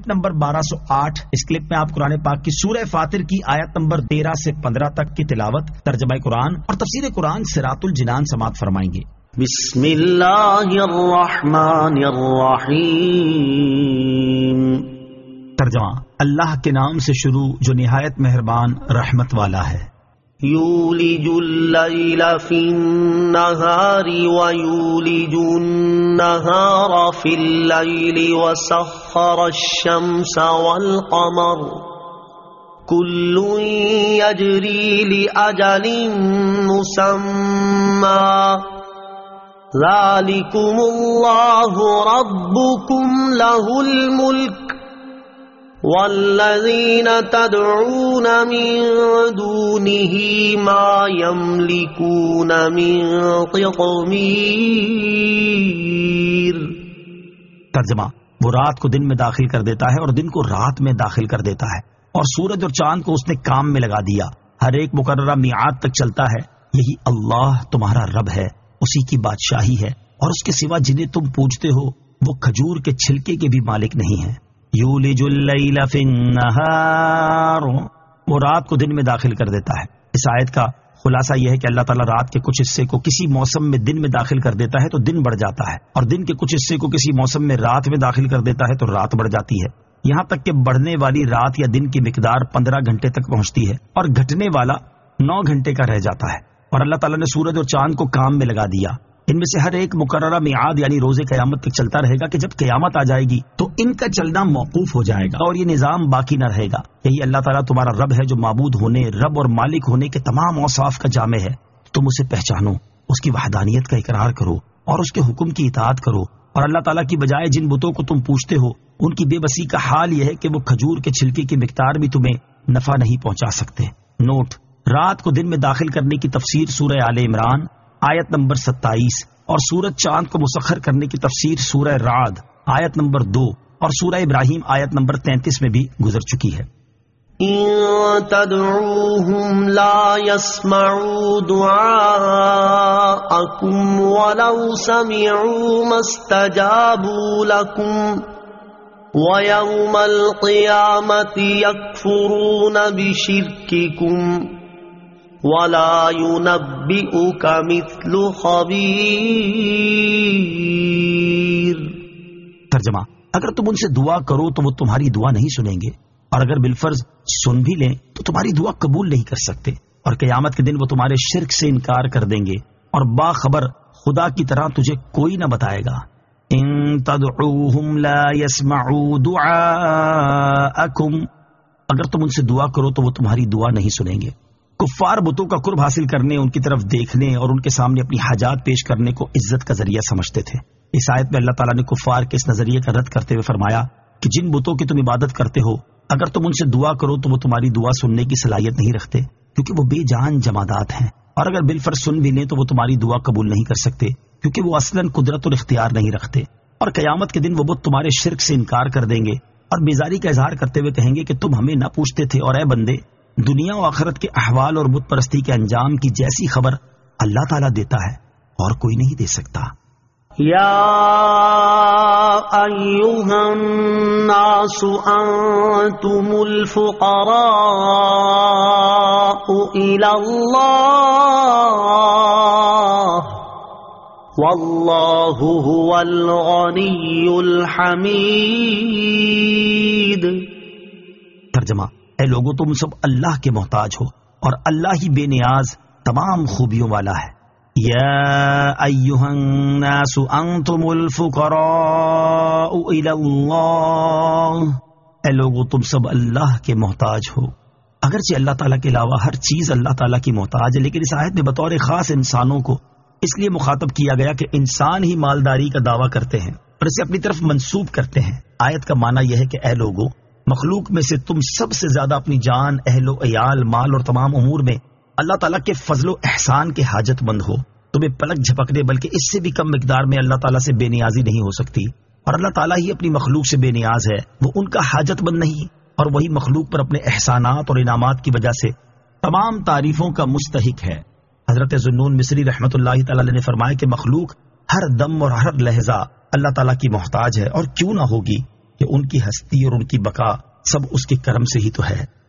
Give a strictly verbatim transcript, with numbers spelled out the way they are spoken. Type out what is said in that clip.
Clip number بارہ سو آٹھ. اس clip میں آپ قرآن پاک کی سورہ فاطر کی آیت نمبر تیرہ سے پندرہ تک کی تلاوت، ترجمہ قرآن اور تفسیر قرآن صراط الجنان سماعت فرمائیں گے. بسم اللہ الرحمن الرحیم. ترجمہ: اللہ کے نام سے شروع جو نہایت مہربان رحمت والا ہے. یولج اللیل فی النہار ویولج النہار فی اللیل وسخر الشمس والقمر کل یجری لأجل مسمی ذالکم اللہ ربکم لہ الملک والذین تدعون من دونہ ما یملکون من قطمیر. ترجمہ: وہ رات کو دن میں داخل کر دیتا ہے اور دن کو رات میں داخل کر دیتا ہے، اور سورج اور چاند کو اس نے کام میں لگا دیا. ہر ایک مقررہ میعاد تک چلتا ہے. یہی اللہ تمہارا رب ہے، اسی کی بادشاہی ہے، اور اس کے سوا جنہیں تم پوجتے ہو وہ کھجور کے چھلکے کے بھی مالک نہیں ہیں. یولج اللیل فی النہار، وہ رات کو دن میں داخل کر دیتا ہے. اس آیت کا خلاصہ یہ ہے کہ اللہ تعالیٰ رات کے کچھ حصے کو کسی موسم میں دن میں داخل کر دیتا ہے تو دن بڑھ جاتا ہے، اور دن کے کچھ حصے کو کسی موسم میں رات میں داخل کر دیتا ہے تو رات بڑھ جاتی ہے، یہاں تک کہ بڑھنے والی رات یا دن کی مقدار پندرہ گھنٹے تک پہنچتی ہے اور گھٹنے والا نو گھنٹے کا رہ جاتا ہے. اور اللہ تعالیٰ نے سورج اور چاند کو کام میں لگا دیا. ان میں سے ہر ایک مقررہ میعاد یعنی روز قیامت تک چلتا رہے گا کہ جب قیامت آ جائے گی تو ان کا چلنا موقوف ہو جائے گا اور یہ نظام باقی نہ رہے گا. یہی اللہ تعالیٰ تمہارا رب ہے جو معبود ہونے، رب اور مالک ہونے کے تمام اوصاف کا جامع ہے. تم اسے پہچانو، اس کی وحدانیت کا اقرار کرو اور اس کے حکم کی اطاعت کرو. اور اللہ تعالیٰ کی بجائے جن بتوں کو تم پوجتے ہو ان کی بے بسی کا حال یہ ہے کہ وہ کھجور کے چھلکے کی مقدار بھی تمہیں نفع نہیں پہنچا سکتے. نوٹ: رات کو دن میں داخل کرنے کی تفسیر سورہ آل عمران آیت نمبر ستائیس اور سورج چاند کو مسخر کرنے کی تفسیر سورہ رعد آیت نمبر دو اور سورہ ابراہیم آیت نمبر تینتیس میں بھی گزر چکی ہے. ان تدعوهم لا يسمعوا دعاءكم ولو سمعوا ما استجابوا لكم ويوم القيامة يكفرون بشرككم ولا ينبئك مثل خبیر. ترجمہ: اگر تم ان سے دعا کرو تو وہ تمہاری دعا نہیں سنیں گے، اور اگر بالفرض سن بھی لیں تو تمہاری دعا قبول نہیں کر سکتے، اور قیامت کے دن وہ تمہارے شرک سے انکار کر دیں گے اور باخبر خدا کی طرح تجھے کوئی نہ بتائے گا. ان تدعوهم لا يسمعوا دعاءكم، اگر تم ان سے دعا کرو تو وہ تمہاری دعا نہیں سنیں گے. کفار بتوں کا قرب حاصل کرنے، ان کی طرف دیکھنے اور ان کے سامنے اپنی حاجات پیش کرنے کو عزت کا ذریعہ سمجھتے تھے. اس آیت میں اللہ تعالیٰ نے کفار کے اس نظریے کا رد کرتے ہوئے فرمایا کہ جن بتوں کی تم عبادت کرتے ہو اگر تم ان سے دعا کرو تو وہ تمہاری دعا سننے کی صلاحیت نہیں رکھتے، کیونکہ وہ بے جان جمادات ہیں، اور اگر بالفرض سن بھی لیں تو وہ تمہاری دعا قبول نہیں کر سکتے، کیونکہ وہ اصلاً قدرت اور اختیار نہیں رکھتے. اور قیامت کے دن وہ بت تمہارے شرک سے انکار کر دیں گے اور بیزاری کا اظہار کرتے ہوئے کہیں گے کہ تم ہمیں نہ پوچھتے تھے، اور اے بندے، دنیا و آخرت کے احوال اور بت پرستی کے انجام کی جیسی خبر اللہ تعالیٰ دیتا ہے اور کوئی نہیں دے سکتا. یا ایھا الناس انتم الفقراء الی اللہ واللہ هو الغنی الحمید. ترجمہ: اے لوگوں، تم سب اللہ کے محتاج ہو اور اللہ ہی بے نیاز تمام خوبیوں والا ہے. یا ایھا الناس انتم الفقراء الی اللہ، اے لوگوں تم سب اللہ کے محتاج ہو. اگرچہ اللہ تعالیٰ کے علاوہ ہر چیز اللہ تعالیٰ کی محتاج ہے، لیکن اس آیت میں بطور خاص انسانوں کو اس لیے مخاطب کیا گیا کہ انسان ہی مالداری کا دعویٰ کرتے ہیں اور اسے اپنی طرف منسوب کرتے ہیں. آیت کا معنی یہ ہے کہ اے لوگوں، مخلوق میں سے تم سب سے زیادہ اپنی جان، اہل و عیال، مال اور تمام امور میں اللہ تعالیٰ کے فضل و احسان کے حاجت مند ہو. تمہیں پلک جھپکنے بلکہ اس سے بھی کم مقدار میں اللہ تعالیٰ سے بے نیازی نہیں ہو سکتی، اور اللہ تعالیٰ ہی اپنی مخلوق سے بے نیاز ہے، وہ ان کا حاجت مند نہیں، اور وہی مخلوق پر اپنے احسانات اور انعامات کی وجہ سے تمام تعریفوں کا مستحق ہے. حضرت ذوالنون مصری رحمۃ اللہ تعالی نے فرمایا کہ مخلوق ہر دم اور ہر لہجہ اللہ تعالیٰ کی محتاج ہے، اور کیوں نہ ہوگی، کہ ان کی ہستی اور ان کی بقا سب اس کے کرم سے ہی تو ہے.